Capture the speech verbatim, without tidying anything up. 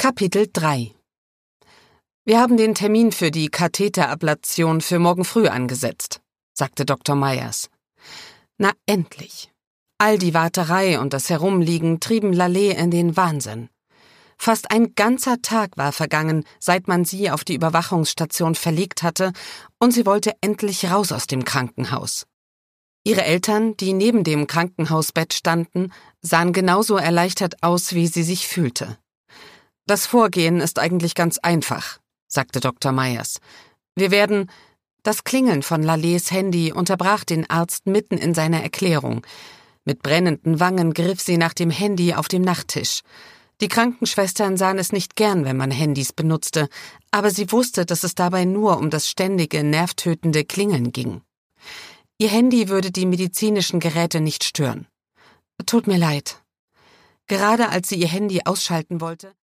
Kapitel drei. »Wir haben den Termin für die Katheterablation für morgen früh angesetzt«, sagte Doktor Myers. »Na endlich!« All die Warterei und das Herumliegen trieben Lallet in den Wahnsinn. Fast ein ganzer Tag war vergangen, seit man sie auf die Überwachungsstation verlegt hatte, und sie wollte endlich raus aus dem Krankenhaus. Ihre Eltern, die neben dem Krankenhausbett standen, sahen genauso erleichtert aus, wie sie sich fühlte. »Das Vorgehen ist eigentlich ganz einfach«, sagte Doktor Myers. »Wir werden...« Das Klingeln von Lallets Handy unterbrach den Arzt mitten in seiner Erklärung. Mit brennenden Wangen griff sie nach dem Handy auf dem Nachttisch. Die Krankenschwestern sahen es nicht gern, wenn man Handys benutzte, aber sie wusste, dass es dabei nur um das ständige, nervtötende Klingeln ging. Ihr Handy würde die medizinischen Geräte nicht stören. »Tut mir leid.« Gerade als sie ihr Handy ausschalten wollte,